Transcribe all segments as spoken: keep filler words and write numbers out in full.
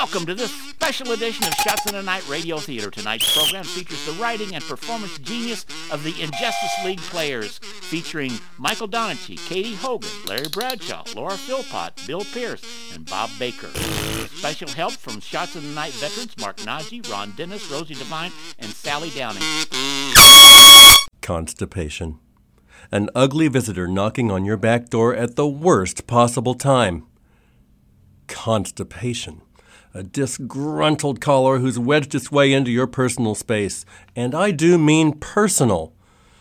Welcome to this special edition of Shots in the Night Radio Theater. Tonight's program features the writing and performance genius of the Injustice League players, featuring Michael Donachie, Katie Hogan, Larry Bradshaw, Laura Philpott, Bill Pierce, and Bob Baker. Special help from Shots in the Night veterans Mark Najee, Ron Dennis, Rosie Devine, and Sally Downing. Constipation. An ugly visitor knocking on your back door at the worst possible time. Constipation. A disgruntled caller who's wedged its way into your personal space. And I do mean personal.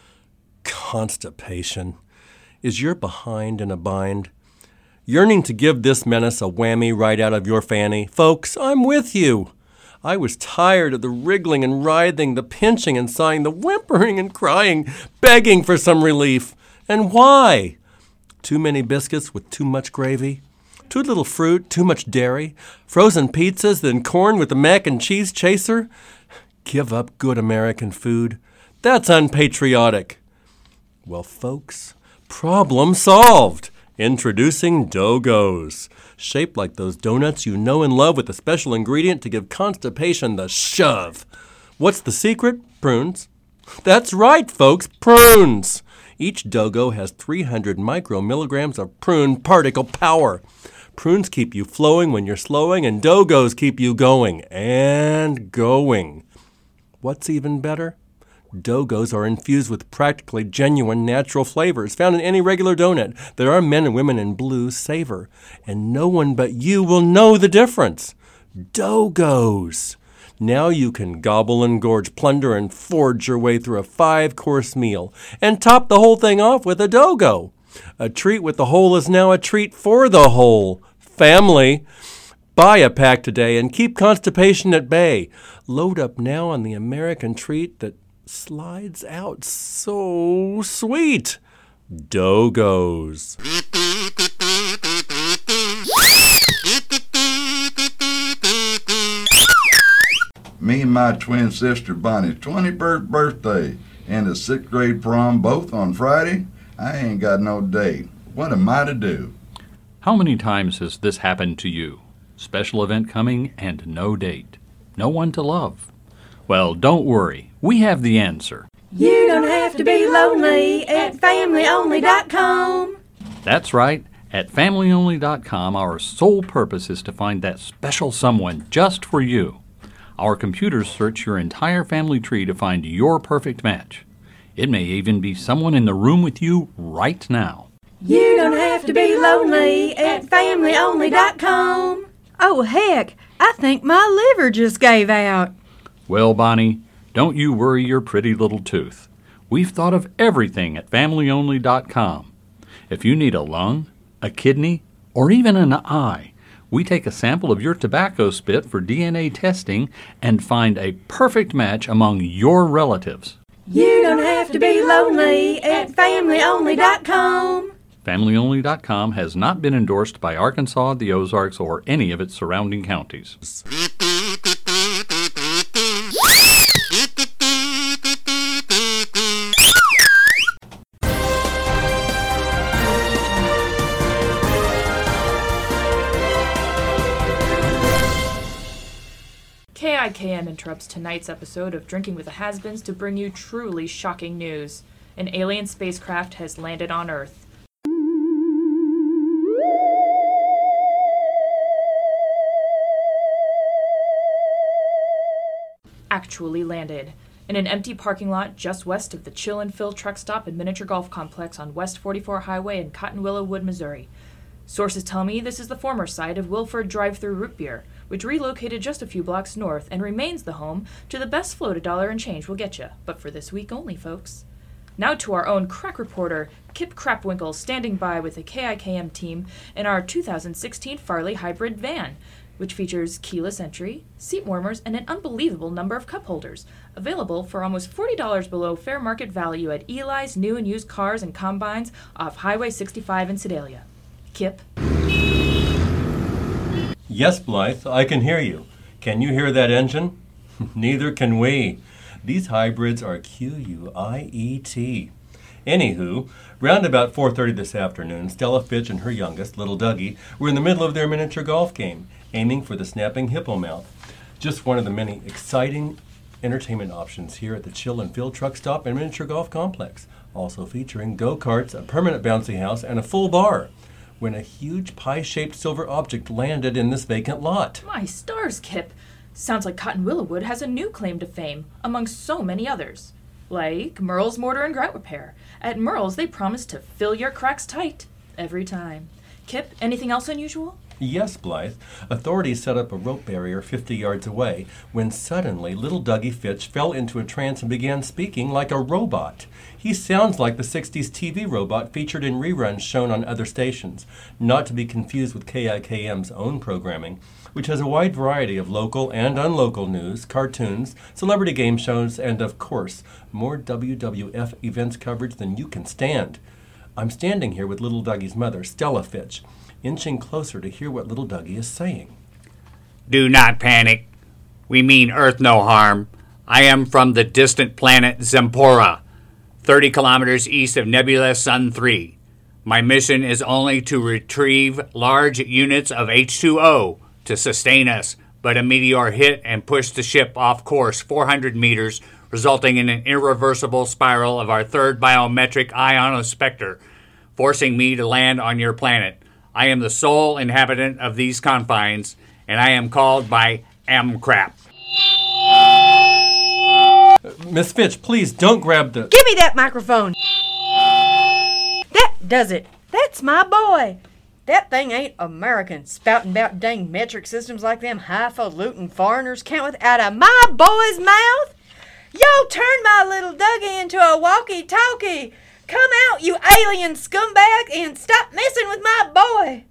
Constipation. Is your behind in a bind? Yearning to give this menace a whammy right out of your fanny? Folks, I'm with you. I was tired of the wriggling and writhing, the pinching and sighing, the whimpering and crying, begging for some relief. And why? Too many biscuits with too much gravy? Too little fruit, too much dairy, frozen pizzas, then corn with the mac and cheese chaser? Give up good American food. That's unpatriotic. Well, folks, problem solved. Introducing Dougos. Shaped like those donuts you know and love with a special ingredient to give constipation the shove. What's the secret? Prunes. That's right, folks, prunes. Each Dougo has three hundred micromilligrams of prune particle power. Prunes keep you flowing when you're slowing, and Dougos keep you going and going. What's even better? Dougos are infused with practically genuine natural flavors found in any regular donut that our men and women in blue savor, and no one but you will know the difference. Dougos. Now you can gobble and gorge, plunder and forge your way through a five-course meal and top the whole thing off with a Dougo. A treat with the whole is now a treat for the whole family. Buy a pack today and keep constipation at bay. Load up now on the American treat that slides out so sweet. Dougos. Me and my twin sister Bonnie's twenty-first birthday and the sixth grade prom both on Friday. I ain't got no date. What am I to do? How many times has this happened to you? Special event coming and no date. No one to love. Well, don't worry. We have the answer. You don't have to be lonely at family only dot com. That's right. At family only dot com, our sole purpose is to find that special someone just for you. Our computers search your entire family tree to find your perfect match. It may even be someone in the room with you right now. You don't have to be lonely at family only dot com. Oh, heck, I think my liver just gave out. Well, Bonnie, don't you worry your pretty little tooth. We've thought of everything at family only dot com. If you need a lung, a kidney, or even an eye, we take a sample of your tobacco spit for D N A testing and find a perfect match among your relatives. You don't have to be lonely at family only dot com. family only dot com has not been endorsed by Arkansas, the Ozarks, or any of its surrounding counties. K I K M interrupts tonight's episode of Drinking with the Has-Beens to bring you truly shocking news. An alien spacecraft has landed on Earth. Actually landed in an empty parking lot just west of the Chill and Fill truck stop and miniature golf complex on West forty-four Highway in Cotton Willow Wood, Missouri. Sources tell me this is the former site of Wilford Drive-Thru Root Beer, which relocated just a few blocks north and remains the home to the best float a dollar and change will get you, but for this week only, folks. Now to our own crack reporter, Kip Crapwinkle, standing by with the K I K M team in our two thousand sixteen Farley Hybrid van, which features keyless entry, seat warmers, and an unbelievable number of cup holders, available for almost forty dollars below fair market value at Eli's new and used cars and combines off Highway sixty-five in Sedalia. Kip? Yes, Blythe, I can hear you. Can you hear that engine? Neither can we. These hybrids are Q U I E T. Anywho, round about four thirty this afternoon, Stella Fitch and her youngest, little Dougie, were in the middle of their miniature golf game, aiming for the snapping hippo mouth. Just one of the many exciting entertainment options here at the Chill and Fill Truck Stop and Miniature Golf Complex, also featuring go-karts, a permanent bouncy house, and a full bar, when a huge pie-shaped silver object landed in this vacant lot. My stars, Kip. Sounds like Cotton Willowwood has a new claim to fame, among so many others. Like Merle's Mortar and Grout Repair. At Merle's, they promise to fill your cracks tight. Every time. Kip, anything else unusual? Yes, Blythe. Authorities set up a rope barrier fifty yards away when suddenly little Dougie Fitch fell into a trance and began speaking like a robot. He sounds like the sixties T V robot featured in reruns shown on other stations, not to be confused with K I K M's own programming, which has a wide variety of local and unlocal news, cartoons, celebrity game shows, and, of course, more W W F events coverage than you can stand. I'm standing here with little Dougie's mother, Stella Fitch, inching closer to hear what little Dougie is saying. Do not panic. We mean Earth no harm. I am from the distant planet Zempora, thirty kilometers east of Nebula Sun three. My mission is only to retrieve large units of H two O to sustain us, but a meteor hit and pushed the ship off course four hundred meters, resulting in an irreversible spiral of our third biometric ionospector, forcing me to land on your planet. I am the sole inhabitant of these confines, and I am called by Amcrap. Uh, Miss Fitch, please don't grab the... Give me that microphone. That does it. That's my boy. That thing ain't American, spouting about dang metric systems like them highfalutin foreigners can't with out of my boy's mouth. Y'all turned my little Dougie into a walkie-talkie. Come out, you alien scumbag, and stop messing with my boy.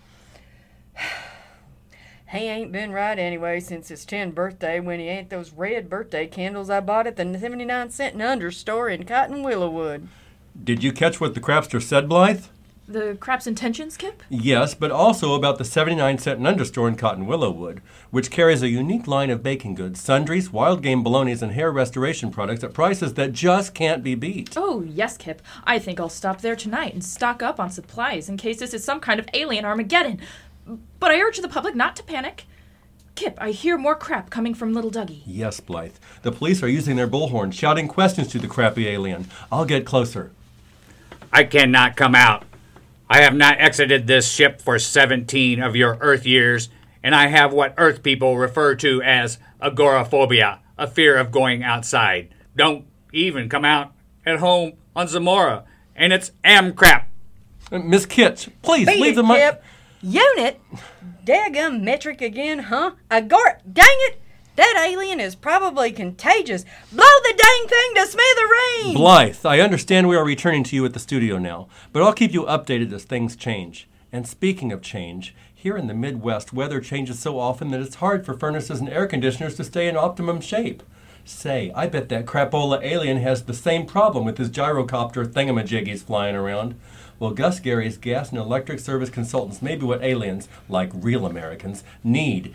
He ain't been right anyway since his tenth birthday when he ate those red birthday candles I bought at the seventy-nine cent and under store in Cotton Willowwood. Did you catch what the crapster said, Blythe? The crap's intentions, Kip? Yes, but also about the seventy-nine cent and under store in Cotton Willowwood, which carries a unique line of baking goods, sundries, wild game bolognas, and hair restoration products at prices that just can't be beat. Oh, yes, Kip. I think I'll stop there tonight and stock up on supplies in case this is some kind of alien Armageddon. But I urge the public not to panic. Kip, I hear more crap coming from little Dougie. Yes, Blythe. The police are using their bullhorn, shouting questions to the crappy alien. I'll get closer. I cannot come out. I have not exited this ship for seventeen of your Earth years, and I have what Earth people refer to as agoraphobia, a fear of going outside. Don't even come out at home on Zamora, and it's Amcrap. Uh, Miss Kitch, please Beat leave it, the mic. Kip. Unit? Daggum metric again, huh? Agor... Dang it! That alien is probably contagious. Blow the dang thing to smithereens! Blythe, I understand we are returning to you at the studio now, but I'll keep you updated as things change. And speaking of change, here in the Midwest, weather changes so often that it's hard for furnaces and air conditioners to stay in optimum shape. Say, I bet that crapola alien has the same problem with his gyrocopter thingamajiggies flying around. Well, Gus Gary's gas and electric service consultants may be what aliens, like real Americans, need.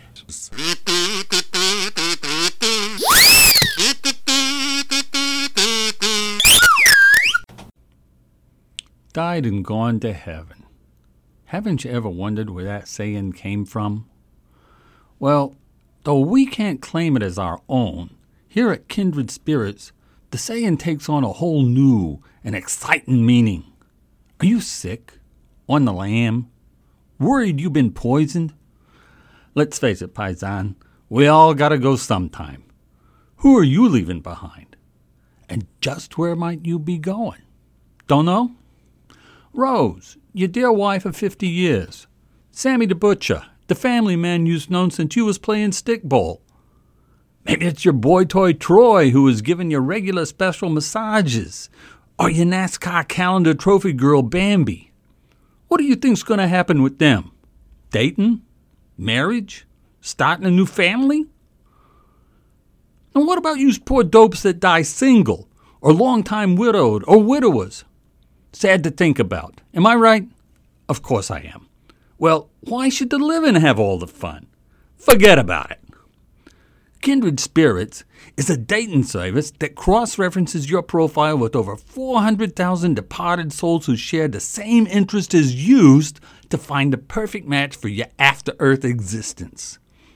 Died and gone to heaven. Haven't you ever wondered where that saying came from? Well, though we can't claim it as our own, here at Kindred Spirits, the saying takes on a whole new and exciting meaning. Are you sick? On the lam? Worried you've been poisoned? Let's face it, Paisan, we all gotta go sometime. Who are you leaving behind? And just where might you be going? Don't know? Rose, your dear wife of fifty years. Sammy the Butcher, the family man you've known since you was playing stickball. Maybe it's your boy toy Troy who is giving you regular special massages. Or your NASCAR calendar trophy girl Bambi. What do you think's going to happen with them? Dating? Marriage? Starting a new family? And what about you poor dopes that die single, or long-time widowed, or widowers? Sad to think about. Am I right? Of course I am. Well, why should the living have all the fun? Forget about it. Kindred Spirits is a dating service that cross-references your profile with over four hundred thousand departed souls who share the same interest as used to find the perfect match for your after-Earth existence.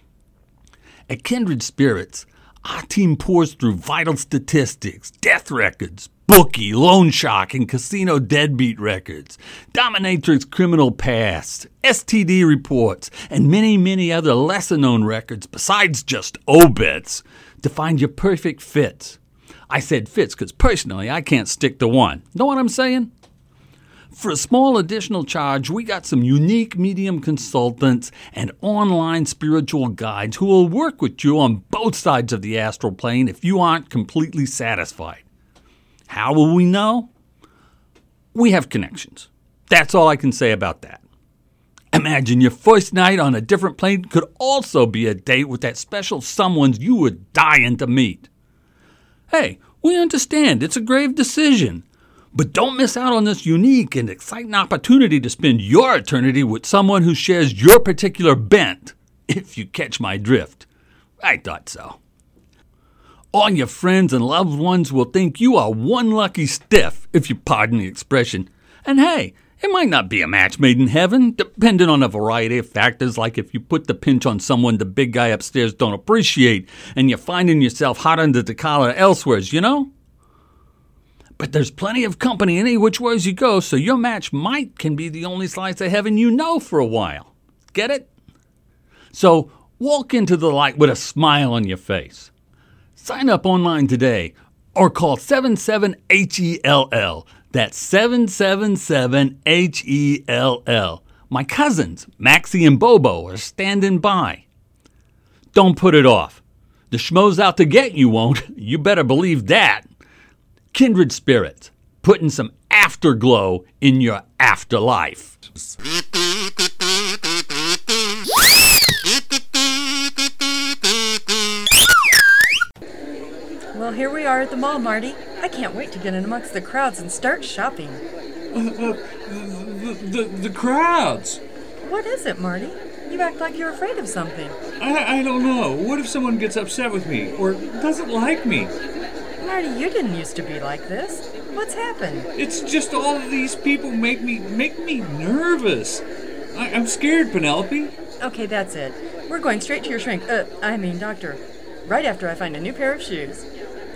At Kindred Spirits, our team pours through vital statistics, death records, bookie, loan shark, and casino deadbeat records, dominatrix criminal past, S T D reports, and many, many other lesser-known records besides just obits to find your perfect fits. I said fits because personally I can't stick to one. Know what I'm saying? For a small additional charge, we got some unique medium consultants and online spiritual guides who will work with you on both sides of the astral plane if you aren't completely satisfied. How will we know? We have connections. That's all I can say about that. Imagine your first night on a different plane could also be a date with that special someone you were dying to meet. Hey, we understand it's a grave decision, but don't miss out on this unique and exciting opportunity to spend your eternity with someone who shares your particular bent, if you catch my drift. I thought so. All your friends and loved ones will think you are one lucky stiff, if you pardon the expression. And hey, it might not be a match made in heaven, depending on a variety of factors like if you put the pinch on someone the big guy upstairs don't appreciate and you're finding yourself hot under the collar elsewhere, you know? But there's plenty of company any which ways you go, so your match might can be the only slice of heaven you know for a while. Get it? So walk into the light with a smile on your face. Sign up online today or call seven seven H E L L. That's seven seven seven H E L L. My cousins, Maxie and Bobo, are standing by. Don't put it off. The schmo's out to get you won't. You better believe that. Kindred Spirits, putting some afterglow in your afterlife. Well, here we are at the mall, Marty. I can't wait to get in amongst the crowds and start shopping. Uh, uh, the, the, the crowds. What is it, Marty? You act like you're afraid of something. I, I don't know. What if someone gets upset with me or doesn't like me? Marty, you didn't used to be like this. What's happened? It's just all of these people make me make me nervous. I, I'm scared, Penelope. Okay, that's it. We're going straight to your shrink. Uh, I mean, doctor. Right after I find a new pair of shoes.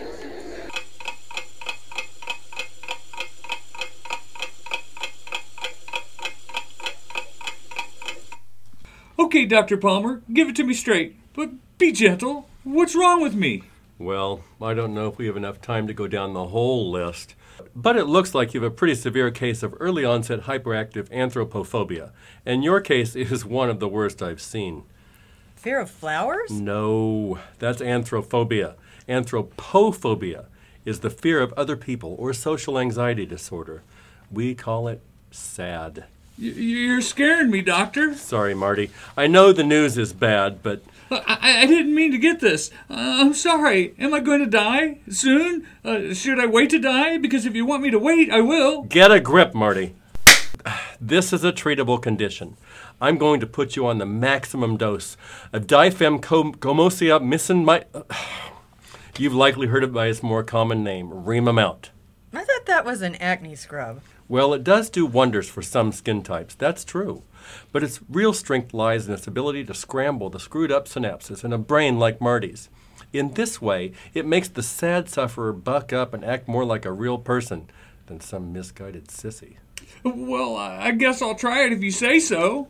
Okay, Doctor Palmer, give it to me straight, but be gentle. What's wrong with me? Well, I don't know if we have enough time to go down the whole list, but it looks like you have a pretty severe case of early onset hyperactive anthropophobia, and your case is one of the worst I've seen. Fear of flowers? No, that's anthrophobia. Anthropophobia is the fear of other people or social anxiety disorder. We call it SAD. Y- you're scaring me, Doctor. Sorry, Marty. I know the news is bad, but... I, I didn't mean to get this. Uh, I'm sorry. Am I going to die soon? Uh, should I wait to die? Because if you want me to wait, I will. Get a grip, Marty. This is a treatable condition. I'm going to put you on the maximum dose of difemcomosia missin... You've likely heard it by its more common name, Remamount. I thought that was an acne scrub. Well, it does do wonders for some skin types, that's true. But its real strength lies in its ability to scramble the screwed-up synapses in a brain like Marty's. In this way, it makes the sad sufferer buck up and act more like a real person than some misguided sissy. Well, I guess I'll try it if you say so.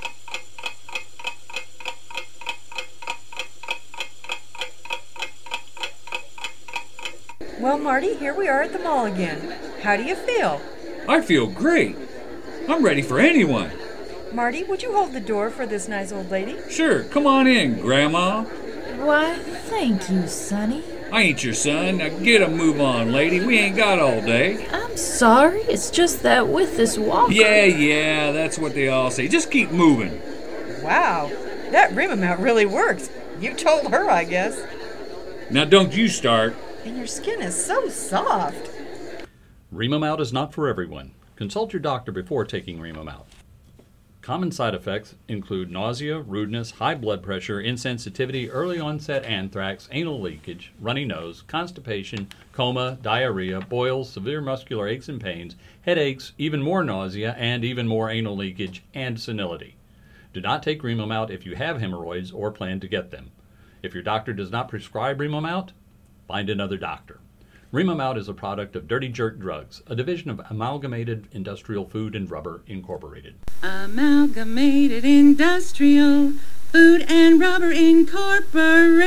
Well, Marty, here we are at the mall again. How do you feel? I feel great. I'm ready for anyone. Marty, would you hold the door for this nice old lady? Sure, come on in, Grandma. Why, thank you, Sonny. I ain't your son. Now get a move on, lady. We ain't got all day. I'm sorry. It's just that with this walker... Yeah, yeah, that's what they all say. Just keep moving. Wow, that Remamount really works. You told her, I guess. Now don't you start. And your skin is so soft. Remamount is not for everyone. Consult your doctor before taking Remamount. Common side effects include nausea, rudeness, high blood pressure, insensitivity, early onset anthrax, anal leakage, runny nose, constipation, coma, diarrhea, boils, severe muscular aches and pains, headaches, even more nausea, and even more anal leakage, and senility. Do not take Remomount if you have hemorrhoids or plan to get them. If your doctor does not prescribe Remomount, find another doctor. Remomount is a product of Dirty Jerk Drugs, a division of Amalgamated Industrial Food and Rubber, Incorporated. Amalgamated Industrial Food and Rubber Incorporated.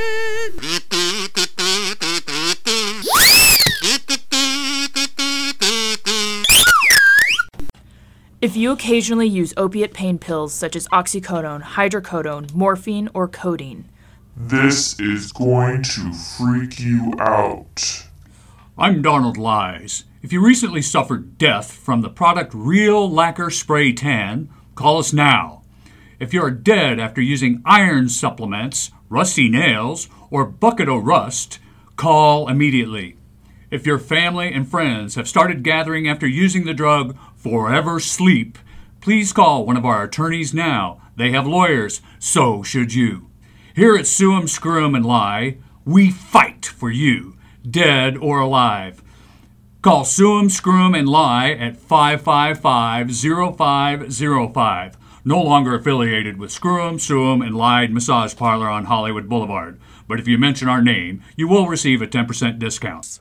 If you occasionally use opiate pain pills such as oxycodone, hydrocodone, morphine, or codeine, this is going to freak you out. I'm Donald Lies. If you recently suffered death from the product Real Lacquer Spray Tan, call us now. If you're dead after using iron supplements, rusty nails, or bucket o' rust, call immediately. If your family and friends have started gathering after using the drug Forever Sleep, please call one of our attorneys now. They have lawyers, so should you. Here at Sue 'em, Screw 'em, and Lie, we fight for you, dead or alive. Call Sue 'em, Screw 'em, and Lie at five five five, zero five zero five. No longer affiliated with Screw 'em, Sue 'em, and Lied Massage Parlor on Hollywood Boulevard. But if you mention our name, you will receive a ten percent discount.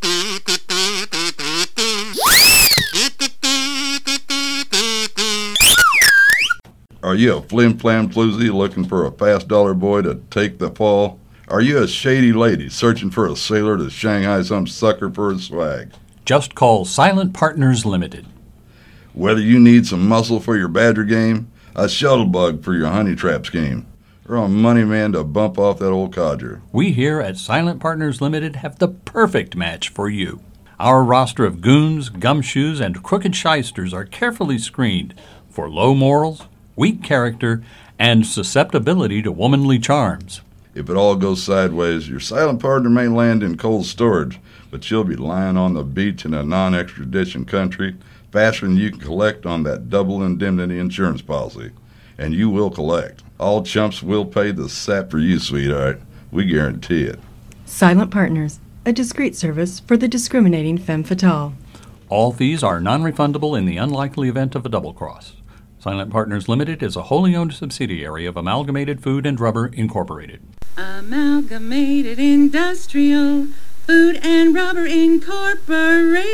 Are you a flim-flam floozy looking for a fast dollar boy to take the fall? Are you a shady lady searching for a sailor to Shanghai some sucker for his swag? Just call Silent Partners Limited. Whether you need some muscle for your badger game, a shuttle bug for your honey trap scheme, or a money man to bump off that old codger, we here at Silent Partners Limited have the perfect match for you. Our roster of goons, gumshoes, and crooked shysters are carefully screened for low morals, weak character, and susceptibility to womanly charms. If it all goes sideways, your silent partner may land in cold storage, but you'll be lying on the beach in a non-extradition country faster than you can collect on that double indemnity insurance policy. And you will collect. All chumps will pay the sap for you, sweetheart. We guarantee it. Silent Partners, a discreet service for the discriminating femme fatale. All fees are non-refundable in the unlikely event of a double cross. Silent Partners Limited is a wholly owned subsidiary of Amalgamated Food and Rubber, Incorporated. Amalgamated Industrial Food and Rubber Incorporated.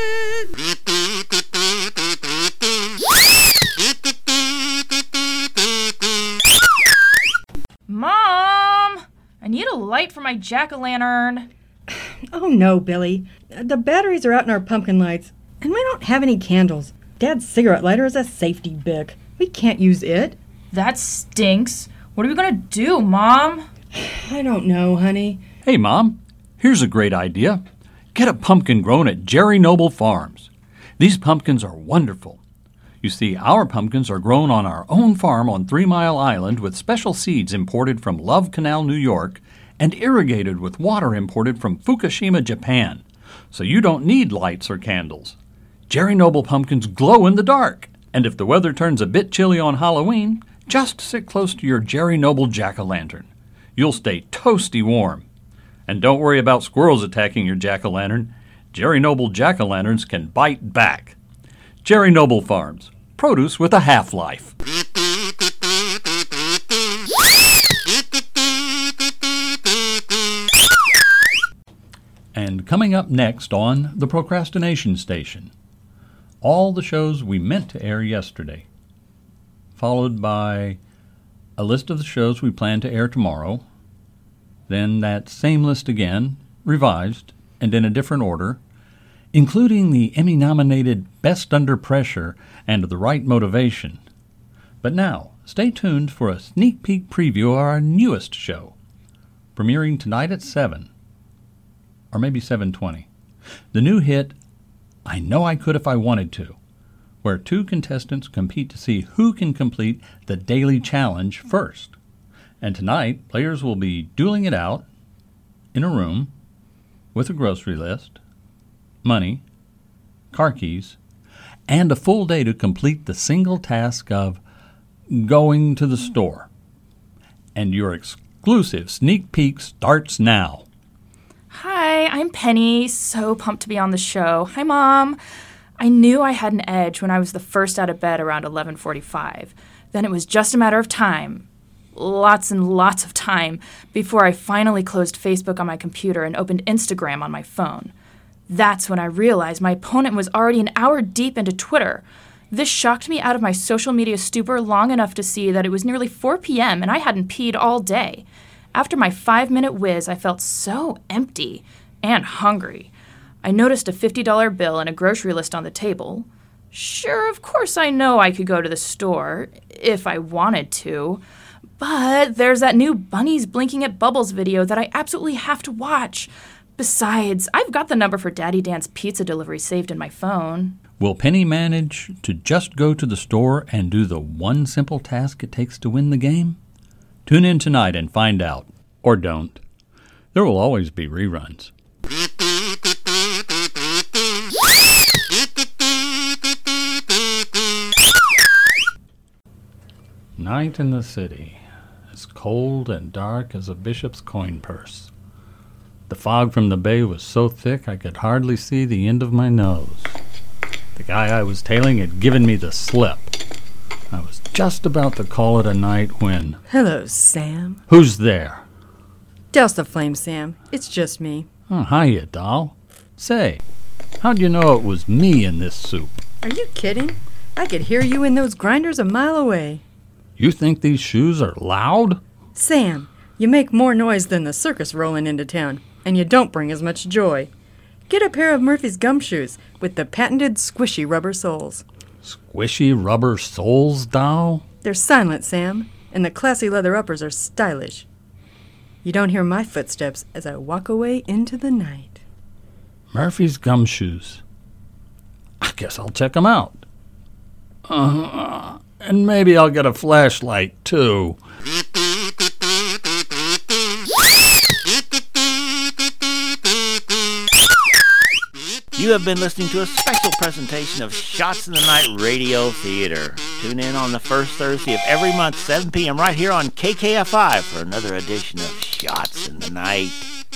Mom! I need a light for my jack-o'-lantern. Oh no, Billy. The batteries are out in our pumpkin lights, and we don't have any candles. Dad's cigarette lighter is a safety bic. We can't use it. That stinks. What are we gonna do, Mom? I don't know, honey. Hey, Mom. Here's a great idea. Get a pumpkin grown at Jerry Noble Farms. These pumpkins are wonderful. You see, our pumpkins are grown on our own farm on Three Mile Island with special seeds imported from Love Canal, New York, and irrigated with water imported from Fukushima, Japan. So you don't need lights or candles. Jerry Noble pumpkins glow in the dark, and if the weather turns a bit chilly on Halloween, just sit close to your Jerry Noble jack-o'-lantern. You'll stay toasty warm. And don't worry about squirrels attacking your jack-o'-lantern. Jerry Noble jack-o'-lanterns can bite back. Jerry Noble Farms, produce with a half-life. And coming up next on The Procrastination Station, all the shows we meant to air yesterday, followed by a list of the shows we plan to air tomorrow, then that same list again, revised and in a different order, including the Emmy-nominated Best Under Pressure and The Right Motivation. But now, stay tuned for a sneak peek preview of our newest show, premiering tonight at seven, or maybe seven twenty. The new hit, I Know I Could If I Wanted To, where two contestants compete to see who can complete the daily challenge first. And tonight, players will be dueling it out in a room with a grocery list, money, car keys, and a full day to complete the single task of going to the store. And your exclusive sneak peek starts now. Hi, I'm Penny. So pumped to be on the show. Hi, Mom. I knew I had an edge when I was the first out of bed around eleven forty-five. Then it was just a matter of time, lots and lots of time, before I finally closed Facebook on my computer and opened Instagram on my phone. That's when I realized my opponent was already an hour deep into Twitter. This shocked me out of my social media stupor long enough to see that it was nearly four p.m. and I hadn't peed all day. After my five-minute whiz, I felt so empty and hungry. I noticed a fifty dollar bill and a grocery list on the table. Sure, of course I know I could go to the store, if I wanted to. But there's that new Bunnies Blinking at Bubbles video that I absolutely have to watch. Besides, I've got the number for Daddy Dan's pizza delivery saved in my phone. Will Penny manage to just go to the store and do the one simple task it takes to win the game? Tune in tonight and find out. Or don't. There will always be reruns. Night in the city, as cold and dark as a bishop's coin purse. The fog from the bay was so thick I could hardly see the end of my nose. The guy I was tailing had given me the slip. I was just about to call it a night when... Hello, Sam. Who's there? Douse the flame, Sam. It's just me. Oh, hiya, doll. Say, how'd you know it was me in this soup? Are you kidding? I could hear you in those grinders a mile away. You think these shoes are loud? Sam, you make more noise than the circus rolling into town, and you don't bring as much joy. Get a pair of Murphy's gumshoes with the patented squishy rubber soles. Squishy rubber soles, doll? They're silent, Sam, and the classy leather uppers are stylish. You don't hear my footsteps as I walk away into the night. Murphy's gumshoes. I guess I'll check them out. Uh, and maybe I'll get a flashlight, too. You have been listening to a special presentation of Shots in the Night Radio Theater. Tune in on the first Thursday of every month, seven p.m. right here on K K F I for another edition of Shots in the Night.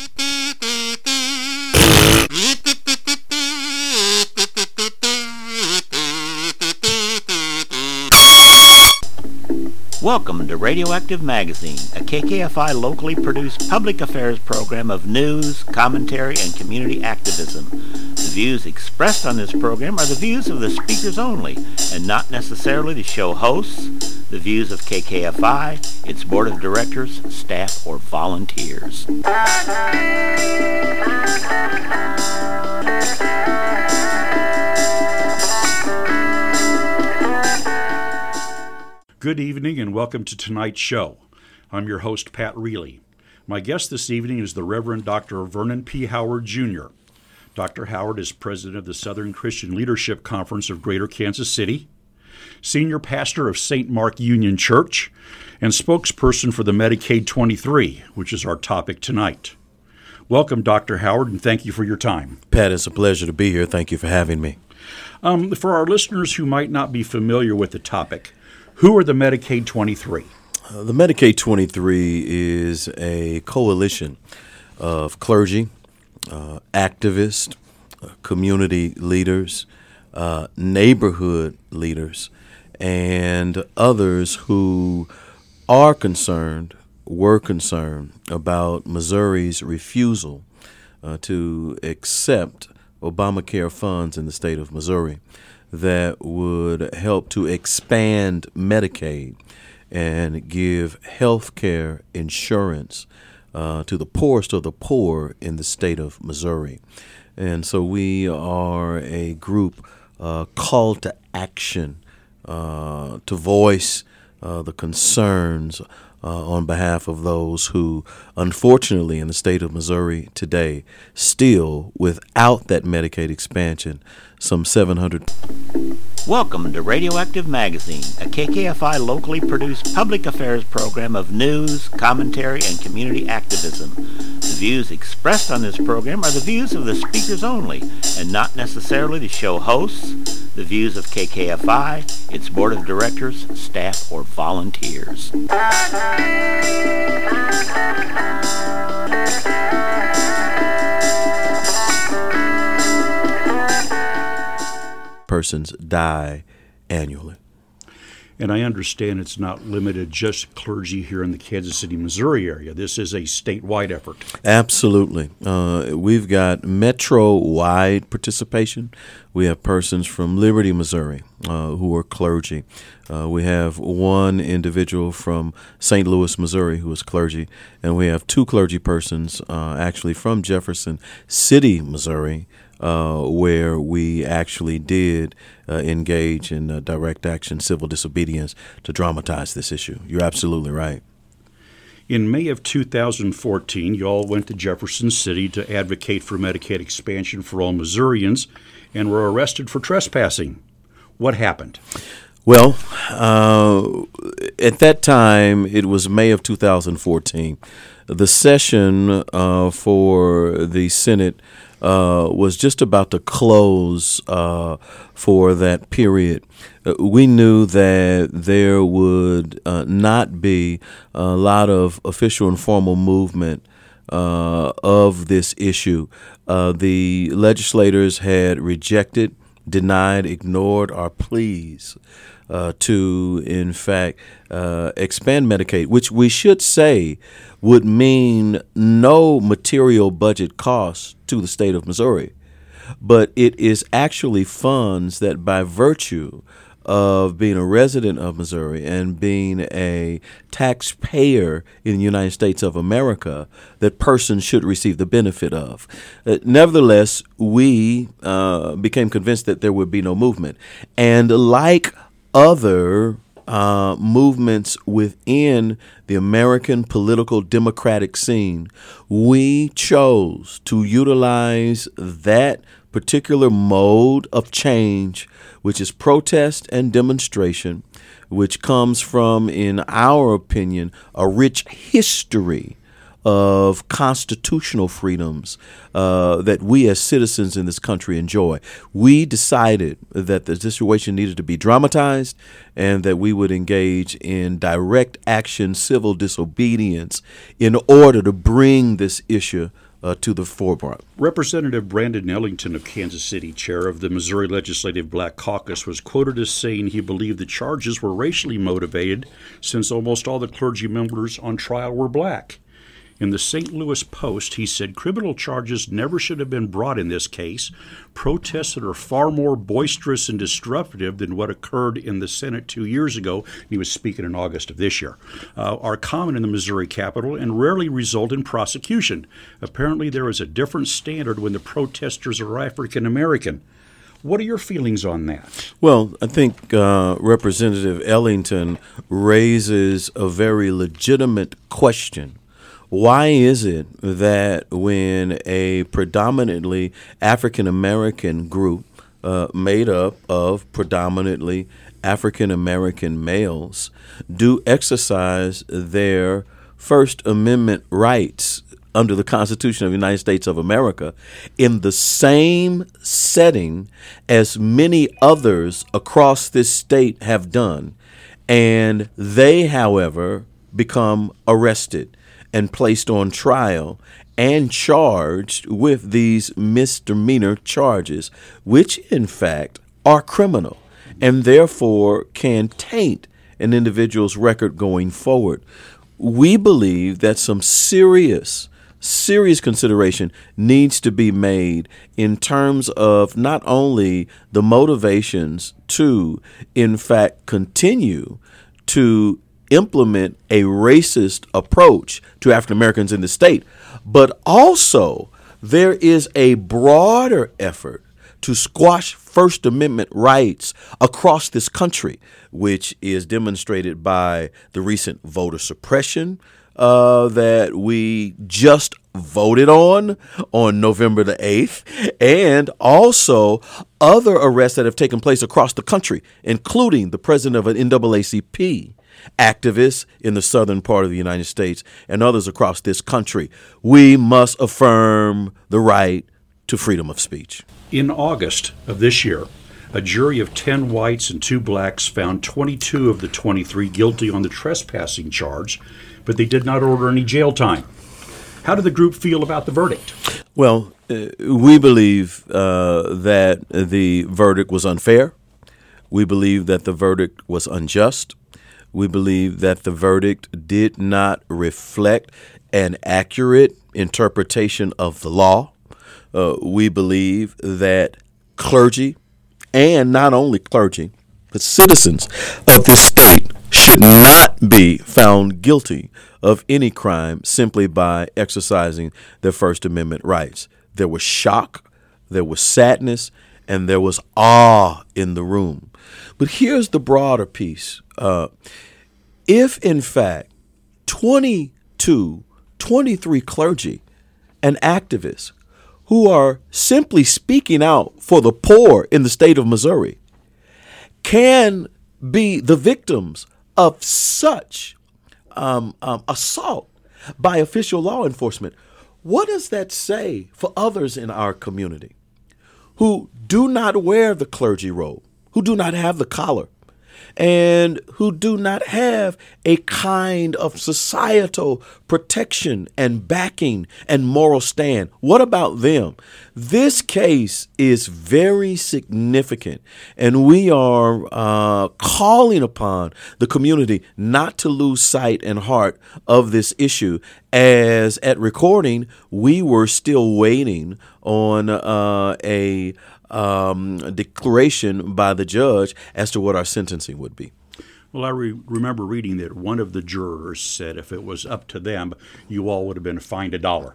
Welcome to Radioactive Magazine, a K K F I locally produced public affairs program of news, commentary, and community activism. The views expressed on this program are the views of the speakers only, and not necessarily the show hosts, the views of K K F I, its board of directors, staff, or volunteers. Good evening and welcome to tonight's show. I'm your host, Pat Reilly. My guest this evening is the Reverend Doctor Vernon P. Howard, Junior Doctor Howard is president of the Southern Christian Leadership Conference of Greater Kansas City, senior pastor of Saint Mark Union Church, and spokesperson for the Medicaid twenty-three, which is our topic tonight. Welcome, Doctor Howard, and thank you for your time. Pat, it's a pleasure to be here. Thank you for having me. Um, for our listeners who might not be familiar with the topic, who are the Medicaid twenty-three? Uh, the Medicaid twenty-three is a coalition of clergy, uh, activists, uh, community leaders, uh, neighborhood leaders, and others who are concerned, were concerned about Missouri's refusal uh, to accept Obamacare funds in the state of Missouri that would help to expand Medicaid and give health care insurance uh, to the poorest of the poor in the state of Missouri. And so we are a group uh, called to action uh, to voice uh, the concerns uh, on behalf of those who, unfortunately, in the state of Missouri today, still, without that Medicaid expansion, some seven hundred. Welcome to Radioactive Magazine, a K K F I locally produced public affairs program of news, commentary, and community activism. The views expressed on this program are the views of the speakers only, and not necessarily the show hosts, the views of K K F I, its board of directors, staff, or volunteers. Persons die annually. And I understand it's not limited just to clergy here in the Kansas City, Missouri area. This is a statewide effort. Absolutely. Uh, we've got metro-wide participation. We have persons from Liberty, Missouri, uh, who are clergy. Uh, we have one individual from Saint Louis, Missouri, who is clergy. And we have two clergy persons uh, actually from Jefferson City, Missouri, Uh, where we actually did uh, engage in uh, direct action civil disobedience to dramatize this issue. You're absolutely right. In May of two thousand fourteen, you all went to Jefferson City to advocate for Medicaid expansion for all Missourians and were arrested for trespassing. What happened? Well, uh, at that time, it was May of two thousand fourteen. The session uh, for the Senate uh, was just about to close uh, for that period. Uh, we knew that there would uh, not be a lot of official and formal movement uh, of this issue. Uh, the legislators had rejected, denied, ignored our pleas uh, to, in fact, uh, expand Medicaid, which we should say would mean no material budget costs to the state of Missouri. But it is actually funds that, by virtue of being a resident of Missouri and being a taxpayer in the United States of America, that persons should receive the benefit of. Uh, nevertheless, we uh, became convinced that there would be no movement. And like other uh, movements within the American political democratic scene, we chose to utilize that particular mode of change, which is protest and demonstration, which comes from, in our opinion, a rich history of constitutional freedoms uh, that we as citizens in this country enjoy. We decided that the situation needed to be dramatized and that we would engage in direct action civil disobedience in order to bring this issue Uh, to the forefront. Representative Brandon Ellington of Kansas City, chair of the Missouri Legislative Black Caucus, was quoted as saying he believed the charges were racially motivated since almost all the clergy members on trial were black. In the Saint Louis Post, he said criminal charges never should have been brought in this case. Protests that are far more boisterous and disruptive than what occurred in the Senate two years ago, and he was speaking in August of this year, uh, are common in the Missouri Capitol and rarely result in prosecution. Apparently there is a different standard when the protesters are African American. What are your feelings on that? Well, I think uh, Representative Ellington raises a very legitimate question. Why is it that when a predominantly African-American group uh, made up of predominantly African-American males do exercise their First Amendment rights under the Constitution of the United States of America in the same setting as many others across this state have done, and they, however, become arrested and placed on trial and charged with these misdemeanor charges, which in fact are criminal and therefore can taint an individual's record going forward? We believe that some serious, serious consideration needs to be made in terms of not only the motivations to, in fact, continue to implement a racist approach to African Americans in the state, but also there is a broader effort to squash First Amendment rights across this country, which is demonstrated by the recent voter suppression uh, that we just voted on on November the eighth, and also other arrests that have taken place across the country, including the president of an N double A C P, activists in the southern part of the United States, and others across this country. We must affirm the right to freedom of speech. In August of this year, A jury of ten whites and two blacks found twenty-two of the twenty-three guilty on the trespassing charge, but they did not order any jail time. How did the group feel about the verdict? Well, uh, we believe uh, that the verdict was unfair. We believe that the verdict was unjust. We believe that the verdict did not reflect an accurate interpretation of the law. Uh, we believe that clergy, and not only clergy, but citizens of this state should not be found guilty of any crime simply by exercising their First Amendment rights. There was shock, there was sadness, and there was awe in the room. But here's the broader piece. Uh, if, in fact, twenty-two, twenty-three clergy and activists who are simply speaking out for the poor in the state of Missouri can be the victims of such um, um, assault by official law enforcement, what does that say for others in our community who do not wear the clergy robe, who do not have the collar, and who do not have a kind of societal protection and backing and moral stand? What about them? This case is very significant, and we are uh, calling upon the community not to lose sight and heart of this issue, as at recording, we were still waiting on uh, a Um, declaration by the judge as to what our sentencing would be. Well, I re- remember reading that one of the jurors said if it was up to them, you all would have been fined a dollar.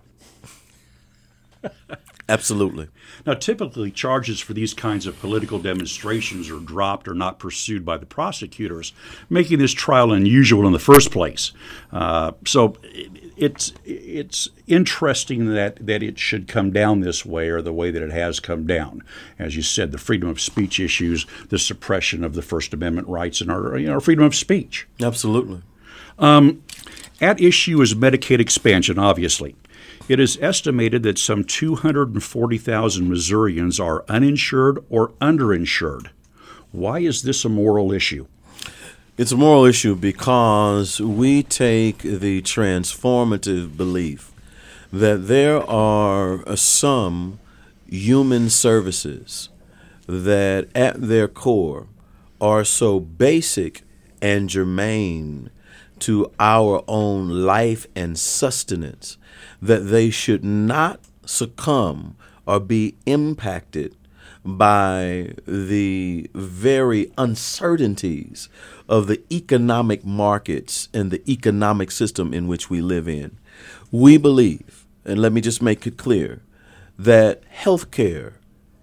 Absolutely. Now, typically, charges for these kinds of political demonstrations are dropped or not pursued by the prosecutors, making this trial unusual in the first place. Uh, so it's it's interesting that, that it should come down this way, or the way that it has come down. As you said, the freedom of speech issues, the suppression of the First Amendment rights, and our, you know, our freedom of speech. Absolutely. Um, at issue is Medicaid expansion, obviously. It is estimated that some two hundred forty thousand Missourians are uninsured or underinsured. Why is this a moral issue? It's a moral issue because we take the transformative belief that there are some human services that at their core are so basic and germane to our own life and sustenance that they should not succumb or be impacted by the very uncertainties of the economic markets and the economic system in which we live in. We believe, and let me just make it clear, that health care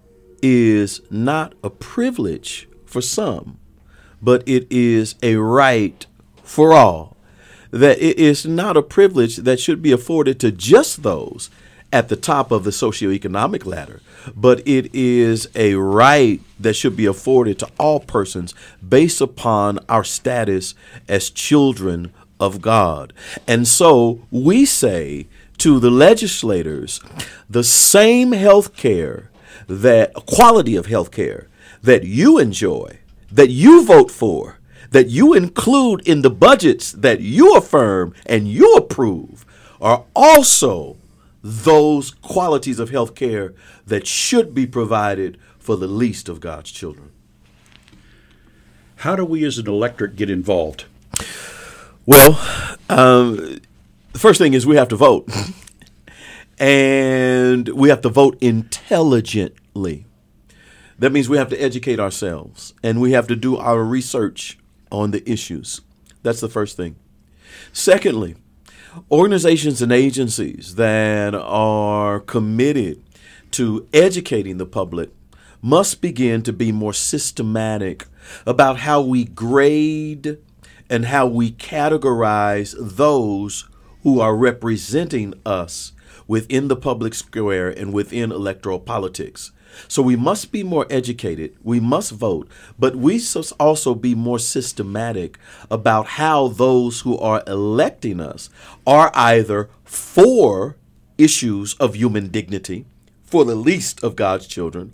is not a privilege for some, but it is a right for all. That it is not a privilege that should be afforded to just those at the top of the socioeconomic ladder, but it is a right that should be afforded to all persons based upon our status as children of God. And so we say to the legislators, the same health care, that quality of health care that you enjoy, that you vote for, that you include in the budgets that you affirm and you approve, are also those qualities of health care that should be provided for the least of God's children. How do we as an electorate get involved? Well, um, the first thing is we have to vote. And we have to vote intelligently. That means we have to educate ourselves, and we have to do our research on the issues. That's the first thing. Secondly, organizations and agencies that are committed to educating the public must begin to be more systematic about how we grade and how we categorize those who are representing us within the public square and within electoral politics. So we must be more educated, we must vote, but we must also be more systematic about how those who are electing us are either for issues of human dignity, for the least of God's children,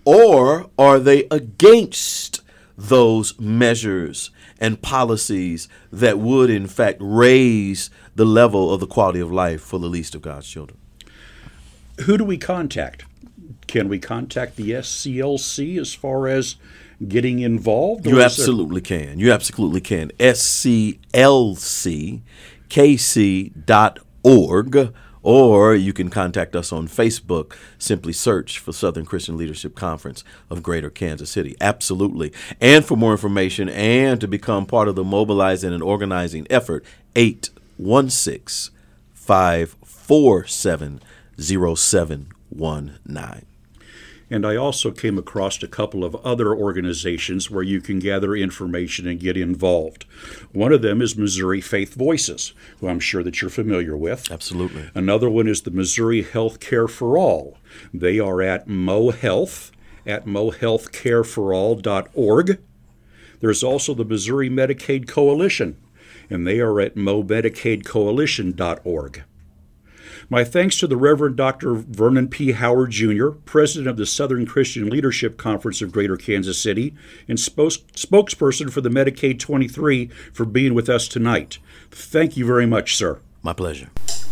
or are they against those measures and policies that would, in fact, raise the level of the quality of life for the least of God's children? Who do we contact? Can we contact the S C L C as far as getting involved? You absolutely there... can. You absolutely can. S C L C K C dot org, or you can contact us on Facebook. Simply search for Southern Christian Leadership Conference of Greater Kansas City. Absolutely. And for more information and to become part of the mobilizing and organizing effort, eight one six, five four seven, zero seven one nine. And I also came across a couple of other organizations where you can gather information and get involved. One of them is Missouri Faith Voices, who I'm sure that you're familiar with. Absolutely. Another one is the Missouri Health Care for All. They are at MoHealth, at mo health care for all dot org. There's also the Missouri Medicaid Coalition, and they are at mo medicaid coalition dot org. My thanks to the Reverend Doctor Vernon P. Howard, Junior, President of the Southern Christian Leadership Conference of Greater Kansas City and spokes- spokesperson for the Medicaid twenty-three, for being with us tonight. Thank you very much, sir. My pleasure.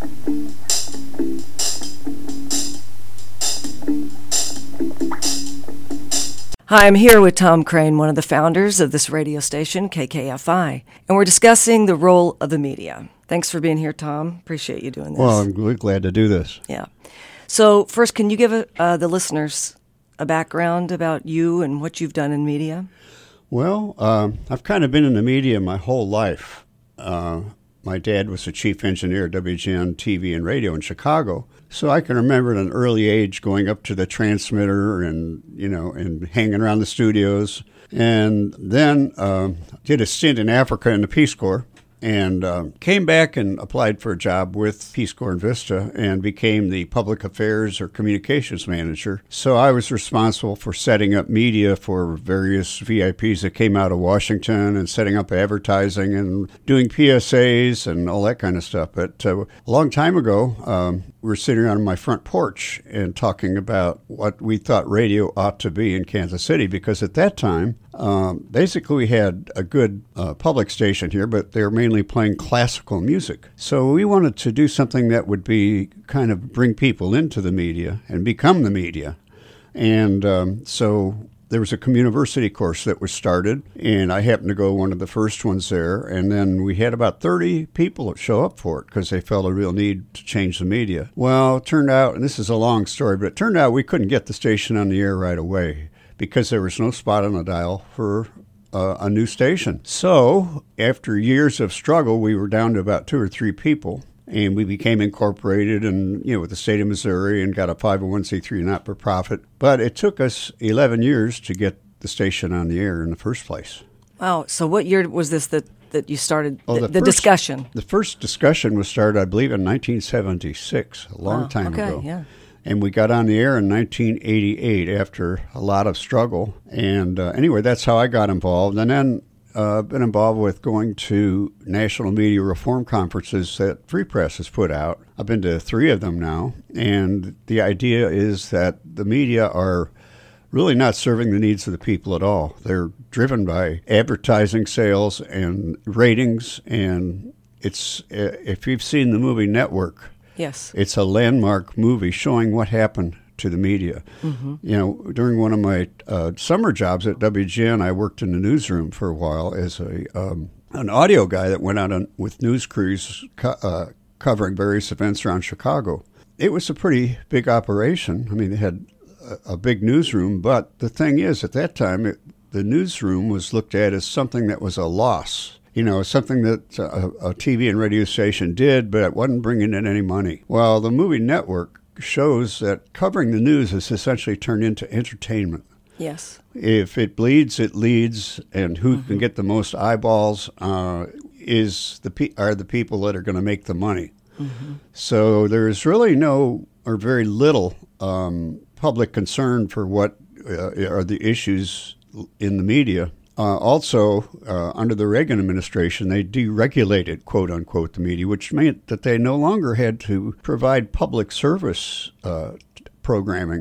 Hi, I'm here with Tom Crane, one of the founders of this radio station, K K F I, and we're discussing the role of the media. Thanks for being here, Tom. Appreciate you doing this. Well, I'm really glad to do this. Yeah. So first, can you give uh, the listeners a background about you and what you've done in media? Well, uh, I've kind of been in the media my whole life. Uh, my dad was the chief engineer at W G N T V and radio in Chicago. So I can remember at an early age going up to the transmitter and, you know, and hanging around the studios. And then uh, did a stint in Africa in the Peace Corps. And uh, came back and applied for a job with Peace Corps and Vista and became the public affairs or communications manager. So I was responsible for setting up media for various V I Ps that came out of Washington and setting up advertising and doing P S As and all that kind of stuff. But uh, a long time ago, um, we were sitting on my front porch and talking about what we thought radio ought to be in Kansas City, because at that time, Um, basically, we had a good uh, public station here, but they were mainly playing classical music. So we wanted to do something that would be kind of bring people into the media and become the media. And um, so there was a communiversity course that was started, and I happened to go one of the first ones there. And then we had about thirty people show up for it because they felt a real need to change the media. Well, it turned out, and this is a long story, but it turned out we couldn't get the station on the air right away, because there was no spot on the dial for uh, a new station. So after years of struggle, we were down to about two or three people, and we became incorporated and, you know, with the state of Missouri and got a five oh one c three not-for-profit. But it took us eleven years to get the station on the air in the first place. Wow. So what year was this that, that you started oh, the, the, the first, discussion? The first discussion was started, I believe, in nineteen seventy-six, a long oh, time okay, ago. Yeah. And we got on the air in nineteen eighty-eight after a lot of struggle. And uh, anyway, that's how I got involved. And then I've uh, been involved with going to national media reform conferences that Free Press has put out. I've been to three of them now. And the idea is that the media are really not serving the needs of the people at all. They're driven by advertising sales and ratings. And it's uh, if you've seen the movie Network, yes, it's a landmark movie showing what happened to the media. Mm-hmm. You know, during one of my uh, summer jobs at W G N, I worked in the newsroom for a while as a um, an audio guy that went out on, with news crews co- uh, covering various events around Chicago. It was a pretty big operation. I mean, they had a, a big newsroom, but the thing is, at that time, it, the newsroom was looked at as something that was a loss. You know, something that a, a T V and radio station did, but it wasn't bringing in any money. Well, the movie Network shows that covering the news has essentially turned into entertainment. Yes. If it bleeds, it leads, and who mm-hmm. can get the most eyeballs uh, is the pe- are the people that are going to make the money. Mm-hmm. So there's really no or very little um, public concern for what uh, are the issues in the media. Uh, also, uh, under the Reagan administration, they deregulated, quote unquote, the media, which meant that they no longer had to provide public service uh, programming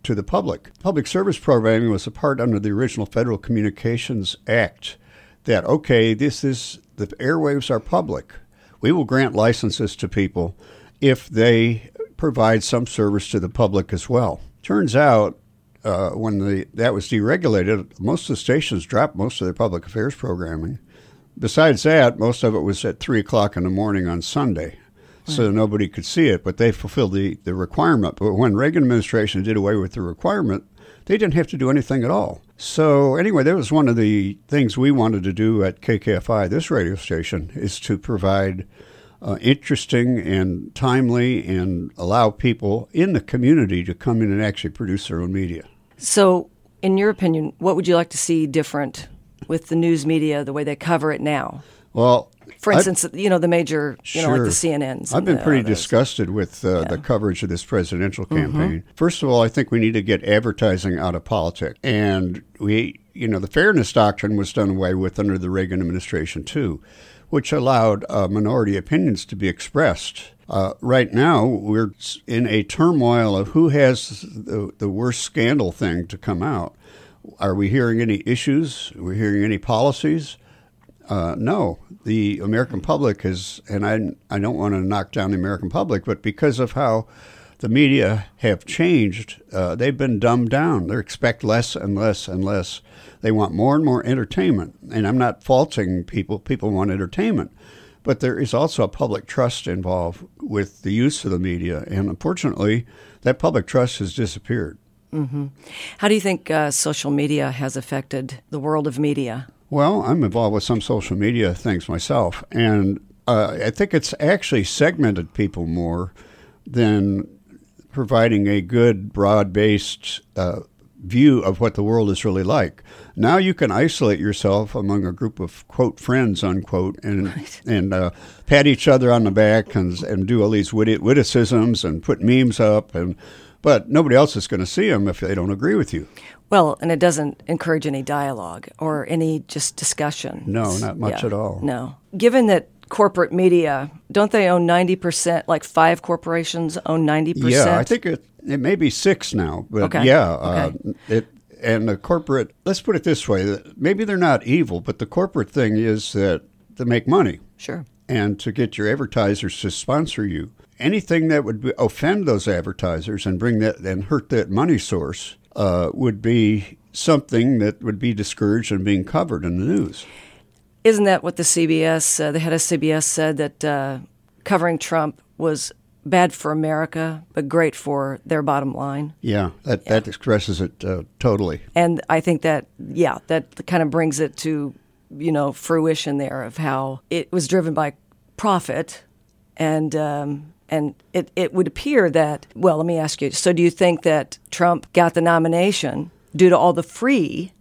to the public. Public service programming was a part under the original Federal Communications Act that, okay, this is, the airwaves are public. We will grant licenses to people if they provide some service to the public as well. Turns out, uh, when the, that was deregulated, most of the stations dropped most of their public affairs programming. Besides that, most of it was at three o'clock in the morning on Sunday, so right. nobody could see it, but they fulfilled the, the requirement. But when Reagan administration did away with the requirement, they didn't have to do anything at all. So anyway, that was one of the things we wanted to do at K K F I, this radio station, is to provide uh, interesting and timely and allow people in the community to come in and actually produce their own media. So in your opinion, what would you like to see different with the news media, the way they cover it now? Well, for instance, I've, you know, the major, you sure. know, like the C N Ns. I've been the, pretty uh, disgusted with uh, yeah. the coverage of this presidential campaign. Mm-hmm. First of all, I think we need to get advertising out of politics. And we, you know, the fairness doctrine was done away with under the Reagan administration, too, which allowed uh, minority opinions to be expressed. Uh, right now, we're in a turmoil of who has the, the worst scandal thing to come out. Are we hearing any issues? Are we hearing any policies? Uh, no. The American public has, and I, I don't want to knock down the American public, but because of how the media have changed, uh, they've been dumbed down. They expect less and less and less. They want more and more entertainment. And I'm not faulting people. People want entertainment. But there is also a public trust involved with the use of the media. And unfortunately, that public trust has disappeared. Mm-hmm. How do you think uh, social media has affected the world of media? Well, I'm involved with some social media things myself, and uh, I think it's actually segmented people more than providing a good, broad-based uh, view of what the world is really like. Now you can isolate yourself among a group of, quote, friends, unquote, and right. and uh, pat each other on the back and, and do all these witty, witticisms and put memes up, and but nobody else is going to see them if they don't agree with you. Well, and it doesn't encourage any dialogue or any just discussion. No, not much yeah, at all. No. Given that corporate media, don't they own ninety percent, like five corporations own ninety percent? Yeah, I think it, it may be six now, but okay. yeah. Okay. Uh, it and the corporate, let's put it this way, maybe they're not evil, but the corporate thing is that to make money. Sure. And to get your advertisers to sponsor you. Anything that would be, offend those advertisers and bring that and hurt that money source uh, would be something that would be discouraged and being covered in the news. Isn't that what the C B S, uh, the head of C B S said, that uh, covering Trump was bad for America, but great for their bottom line? Yeah, that, yeah. that expresses it uh, totally. And I think that, yeah, that kind of brings it to, you know, fruition there of how it was driven by profit. And um, and it, it would appear that, well, let me ask you, so do you think that Trump got the nomination due to all the free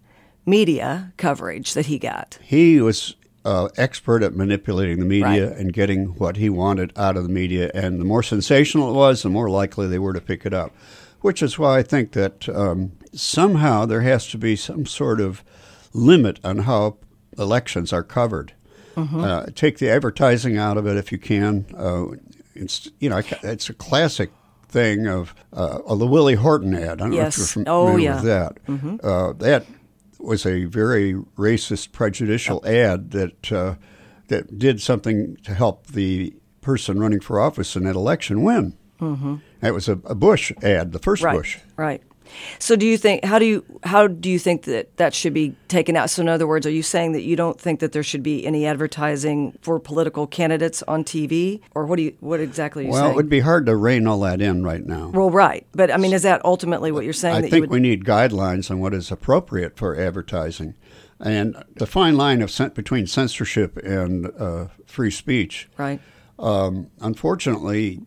media coverage that he got? He was uh, expert at manipulating the media right. and getting what he wanted out of the media. And the more sensational it was, the more likely they were to pick it up, which is why I think that um, somehow there has to be some sort of limit on how elections are covered. Mm-hmm. Uh, take the advertising out of it if you can. Uh, it's you know it's a classic thing of, uh, of the Willie Horton ad. I don't yes. know if you're familiar oh, yeah. with that. Mm-hmm. Uh, that was a very racist, prejudicial yep. ad that uh, that did something to help the person running for office in that election win. Mm-hmm. That was a, a Bush ad, the first right. Bush. Right. So do you think, how do you how do you think that that should be taken out? So in other words, are you saying that you don't think that there should be any advertising for political candidates on T V? Or what do you what exactly are you well, saying? Well, it would be hard to rein all that in right now. Well, right. But I mean, is that ultimately what you're saying? I that think you would... we need guidelines on what is appropriate for advertising. And the fine line of between censorship and uh, free speech. Right. Um, unfortunately,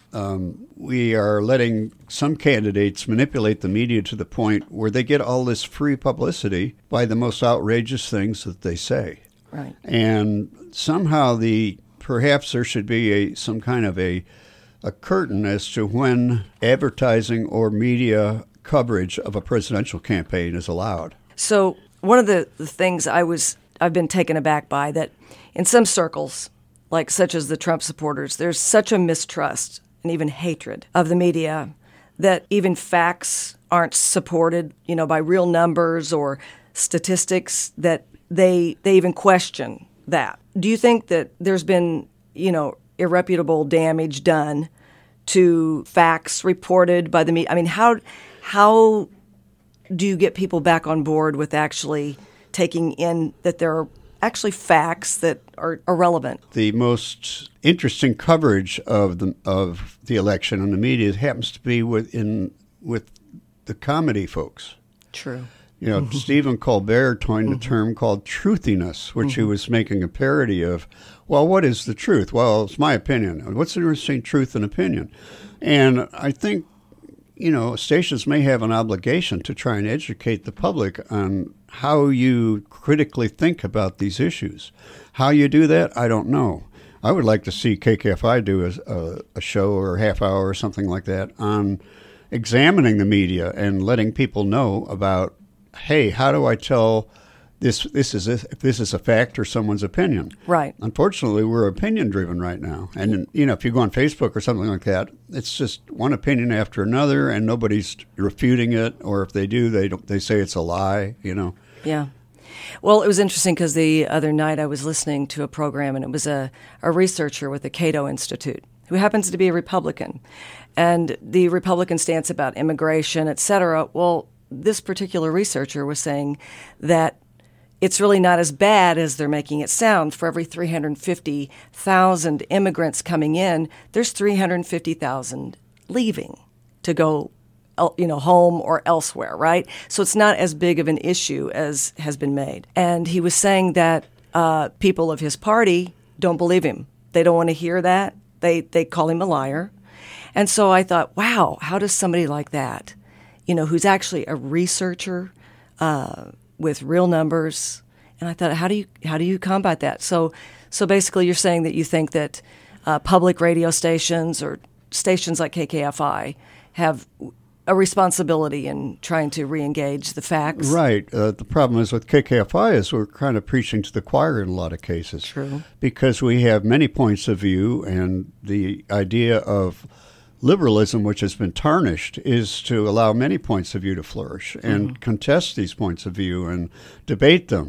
Um, we are letting some candidates manipulate the media to the point where they get all this free publicity by the most outrageous things that they say. Right. And somehow the perhaps there should be a some kind of a a curtain as to when advertising or media coverage of a presidential campaign is allowed. So one of the, the things I was I've been taken aback by, that in some circles, like such as the Trump supporters, there's such a mistrust and even hatred of the media that even facts aren't supported, you know, by real numbers or statistics, that they they even question that. Do you think that there's been, you know, irreputable damage done to facts reported by the media? I mean, how how do you get people back on board with actually taking in that there are actually facts that are irrelevant? The most interesting coverage of the of the election in the media happens to be with in with the comedy folks. True. You know, mm-hmm. Stephen Colbert coined mm-hmm. a term called truthiness, which mm-hmm. he was making a parody of. Well, what is the truth? Well, it's my opinion. What's the difference between truth and opinion? And I think, you know, stations may have an obligation to try and educate the public on how you critically think about these issues. How you do that, I don't know. I would like to see K K F I do a, a, a show or a half hour or something like that on examining the media and letting people know about, hey, how do I tell this this is a, if this is a fact or someone's opinion? Right. Unfortunately, we're opinion driven right now. And, you know, if you go on Facebook or something like that, it's just one opinion after another and nobody's refuting it. Or if they do, they don't, they say it's a lie, you know. Yeah. Well, it was interesting because the other night I was listening to a program, and it was a, a researcher with the Cato Institute who happens to be a Republican. And the Republican stance about immigration, et cetera, well, this particular researcher was saying that it's really not as bad as they're making it sound. For every three hundred fifty thousand immigrants coming in, there's three hundred fifty thousand leaving to go, you know, home or elsewhere, right? So it's not as big of an issue as has been made. And he was saying that uh, people of his party don't believe him. They don't want to hear that. They they call him a liar. And so I thought, wow, how does somebody like that, you know, who's actually a researcher uh, with real numbers, and I thought, how do you how do you combat that? So, so basically, you're saying that you think that uh, public radio stations or stations like K K F I have a responsibility in trying to re-engage the facts. Right. Uh, the problem is with K K F I is we're kind of preaching to the choir in a lot of cases. True. Because we have many points of view, and the idea of liberalism, which has been tarnished, is to allow many points of view to flourish and mm-hmm. contest these points of view and debate them.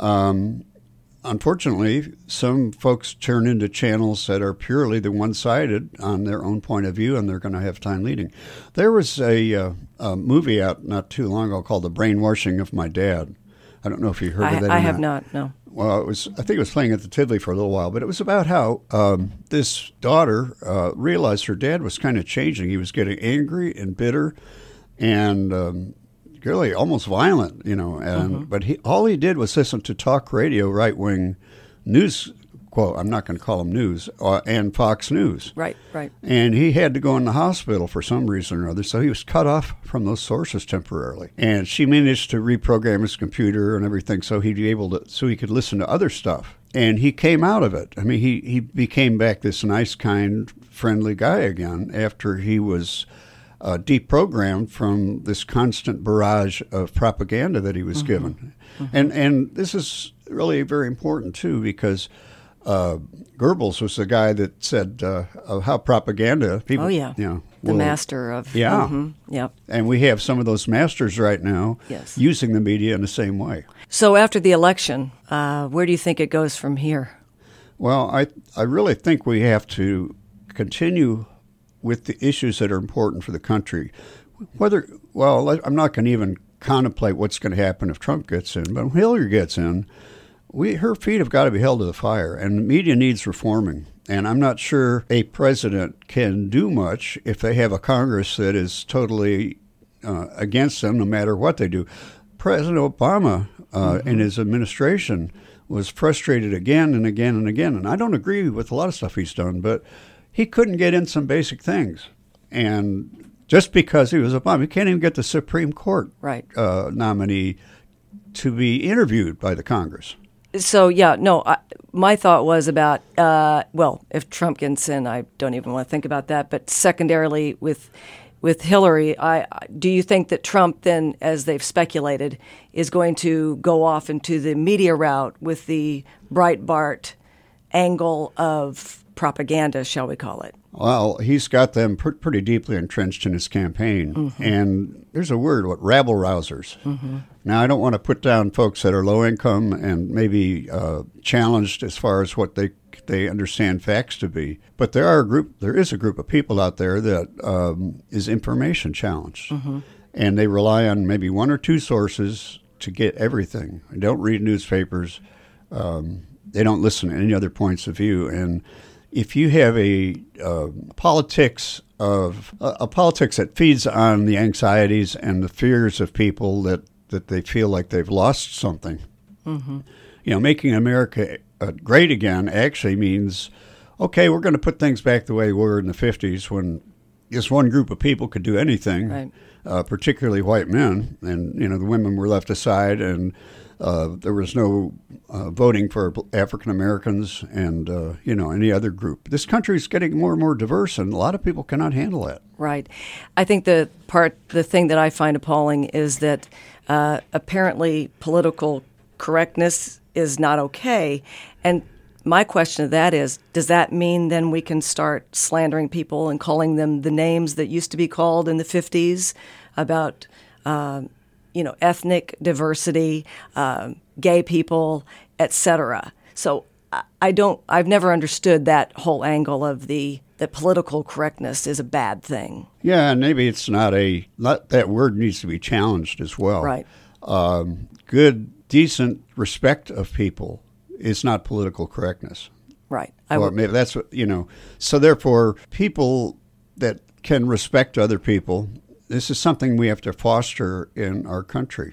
Um, unfortunately, some folks turn into channels that are purely the one-sided on their own point of view, and they're going to have time leading. There was a, uh, a movie out not too long ago called The Brainwashing of My Dad. I don't know if you heard I, of that. I or have not. not, no. Well, it was. I think it was playing at the Tivoli for a little while, but it was about how um, this daughter uh, realized her dad was kind of changing. He was getting angry and bitter, and um, really almost violent, you know. And mm-hmm. but he, all he did was listen to talk radio, right wing news. Quote, I'm not going to call them news, uh, and Fox News. Right, right. And he had to go in the hospital for some reason or other, so he was cut off from those sources temporarily. And she managed to reprogram his computer and everything so he'd be able to, so he could listen to other stuff. And he came out of it. I mean, he, he became back this nice, kind, friendly guy again after he was uh, deprogrammed from this constant barrage of propaganda that he was mm-hmm. given. Mm-hmm. And and this is really very important, too, because Uh, Goebbels was the guy that said uh, of how propaganda people. Oh yeah, you know, the will, master of. Yeah, mm-hmm, yep. And we have some of those masters right now. Yes. Using the media in the same way. So after the election, uh, where do you think it goes from here? Well, I I really think we have to continue with the issues that are important for the country. Whether well, I'm not going to even contemplate what's going to happen if Trump gets in, but when Hillary gets in. We, her feet have got to be held to the fire, and the media needs reforming. And I'm not sure a president can do much if they have a Congress that is totally uh, against them, no matter what they do. President Obama uh, mm-hmm. in his administration was frustrated again and again and again. And I don't agree with a lot of stuff he's done, but he couldn't get in some basic things. And just because he was Obama, he can't even get the Supreme Court right. uh, nominee to be interviewed by the Congress. So, yeah, no, I, my thought was about, uh, well, if Trump gets in, I don't even want to think about that. But secondarily, with with Hillary, I, do you think that Trump then, as they've speculated, is going to go off into the media route with the Breitbart angle of propaganda, shall we call it. Well, he's got them pr- pretty deeply entrenched in his campaign. Mm-hmm. And there's a word, what, rabble-rousers. Mm-hmm. Now, I don't want to put down folks that are low income and maybe uh, challenged as far as what they they understand facts to be. But there are a group, there is a group of people out there that um, is information challenged. Mm-hmm. And they rely on maybe one or two sources to get everything. They don't read newspapers. Um, they don't listen to any other points of view. And if you have a uh, politics of a, a politics that feeds on the anxieties and the fears of people that, that they feel like they've lost something, Mm-hmm. you know, making America uh, great again actually means, okay, we're going to put things back the way they were in the fifties when just one group of people could do anything, Right. uh, particularly white men, and you know the women were left aside, and uh, there was no uh, voting for African Americans and uh, you know any other group. This country is getting more and more diverse, and a lot of people cannot handle that. Right. I think the part, the thing that I find appalling is that uh, apparently political correctness is not okay. And my question to that is, does that mean then we can start slandering people and calling them the names that used to be called in the fifties about, uh, you know, ethnic diversity, uh, gay people, et cetera? So I- I don't, I've never understood that whole angle of the, that political correctness is a bad thing. Yeah, and maybe it's not a, not, that word needs to be challenged as well. Right. Um, good, decent respect of people is not political correctness. Right. I Well, would, maybe that's what, you know, so therefore people that can respect other people, this is something we have to foster in our country.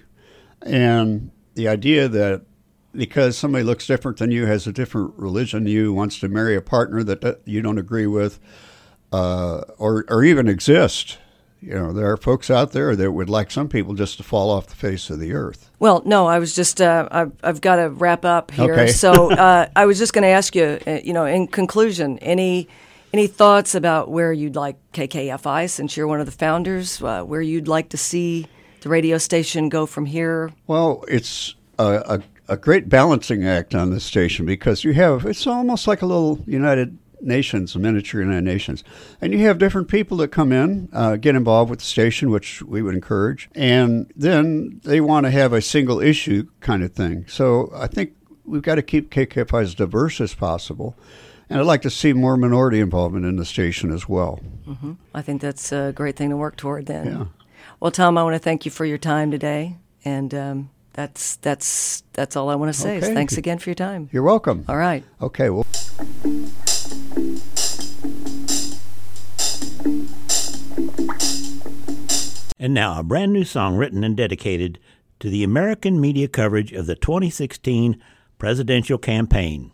And the idea that because somebody looks different than you, has a different religion than you, wants to marry a partner that you don't agree with, uh, or, or even exist, you know, there are folks out there that would like some people just to fall off the face of the earth. well, no, I was just, uh, I've, I've got to wrap up here. Okay. So uh, I was just going to ask you, uh, you know, in conclusion, any any thoughts about where you'd like K K F I, since you're one of the founders, uh, where you'd like to see the radio station go from here? Well, it's a, a, a great balancing act on this station because you have, it's almost like a little United Nations, a miniature United Nations. And you have different people that come in, uh, get involved with the station, which we would encourage. And then they want to have a single issue kind of thing. So I think we've got to keep K K F I as diverse as possible. And I'd like to see more minority involvement in the station as well. Mm-hmm. I think that's a great thing to work toward then. Yeah. Well, Tom, I want to thank you for your time today. And um, that's that's that's all I want to say. Is Okay. thanks again for your time. You're welcome. All right. Okay, well. And now, a brand new song written and dedicated to the American media coverage of the twenty sixteen presidential campaign.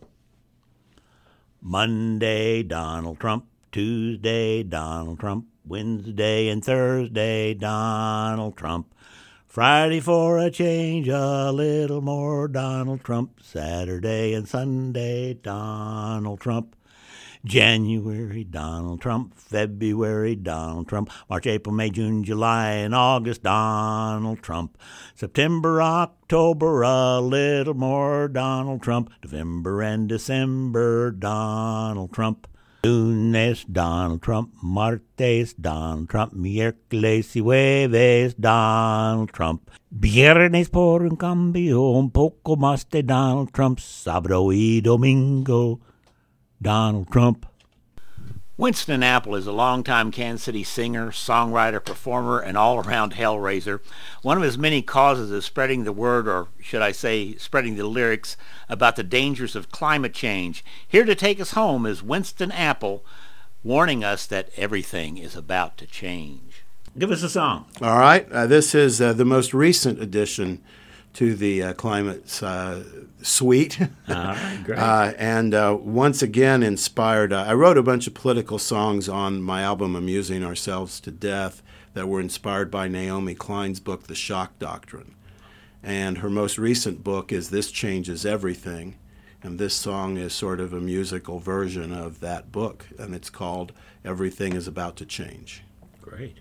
Monday, Donald Trump. Tuesday, Donald Trump. Wednesday and Thursday, Donald Trump. Friday for a change, a little more Donald Trump. Saturday and Sunday, Donald Trump. January, Donald Trump. February, Donald Trump. March, April, May, June, July, and August, Donald Trump. September, October, a little more Donald Trump. November and December, Donald Trump. Lunes, Donald Trump. Martes, Donald Trump. Miércoles y jueves, Donald Trump. Viernes por un cambio, un poco más de Donald Trump. Sábado y domingo, Donald Trump. Winston Apple is a longtime Kansas City singer, songwriter, performer, and all-around hellraiser. One of his many causes is spreading the word, or should I say, spreading the lyrics about the dangers of climate change. Here to take us home is Winston Apple, warning us that everything is about to change. Give us a song. All right. Uh, this is uh, the most recent addition to the uh, climate uh, suite. All right, great. uh, and uh, once again inspired. Uh, I wrote a bunch of political songs on my album Amusing Ourselves to Death that were inspired by Naomi Klein's book, The Shock Doctrine. And her most recent book is This Changes Everything. And this song is sort of a musical version of that book. And it's called Everything is About to Change. Great.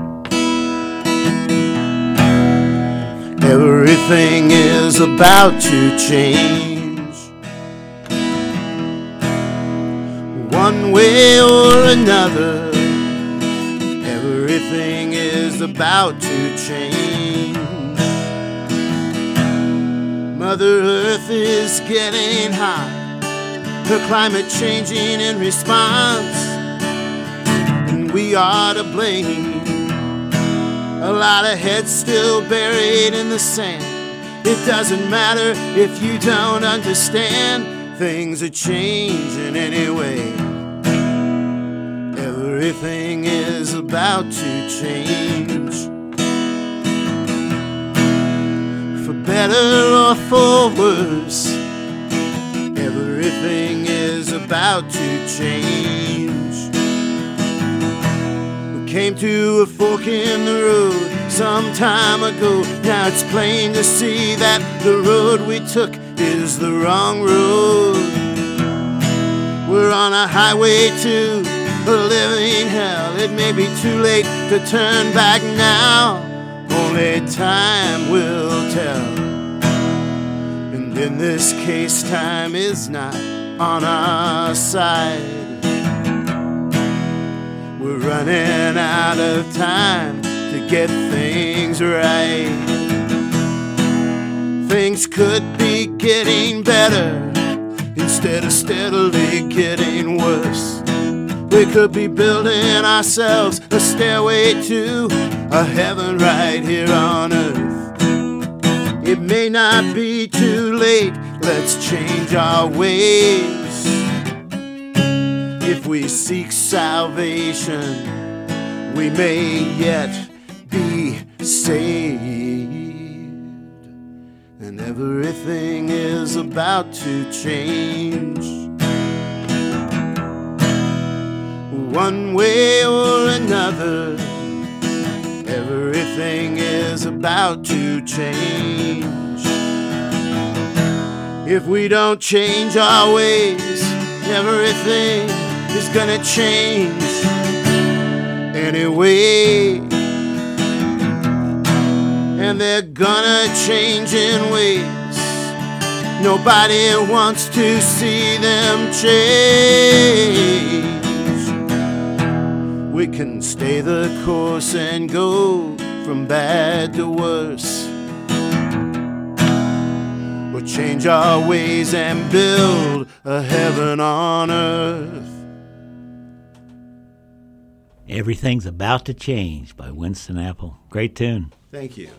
Everything is about to change. One One way or another, everything is about to change. Mother Earth is getting hot, her climate changing in response, and we are to blame. A lot of heads still buried in the sand. It doesn't matter if you don't understand, things are changing anyway. Everything is about to change. For better or for worse, everything is about to change. We came to a fork in the road some time ago. Now it's plain to see that the road we took is the wrong road. We're on a highway to a living hell. It may be too late to turn back now. Only time will tell. And in this case, time is not on our side. We're running out of time to get things right. Things could be getting better instead of steadily getting worse. We could be building ourselves a stairway to a heaven right here on earth. It may not be too late, let's change our ways. If we seek salvation, we may yet be saved. And everything is about to change. One way or another, everything is about to change. If we don't change our ways, everything is gonna change anyway. And they're gonna change in ways nobody wants to see them change. We can stay the course and go from bad to worse, or change our ways and build a heaven on earth. Everything's About to Change by Winston Apple. Great tune. Thank you.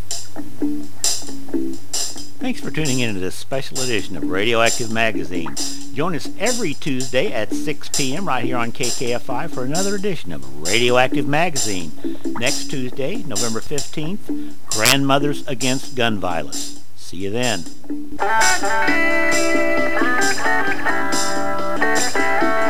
Thanks for tuning in to this special edition of Radioactive Magazine. Join us every Tuesday at six p.m. right here on K K F I for another edition of Radioactive Magazine. Next Tuesday, November fifteenth, Grandmothers Against Gun Violence. See you then.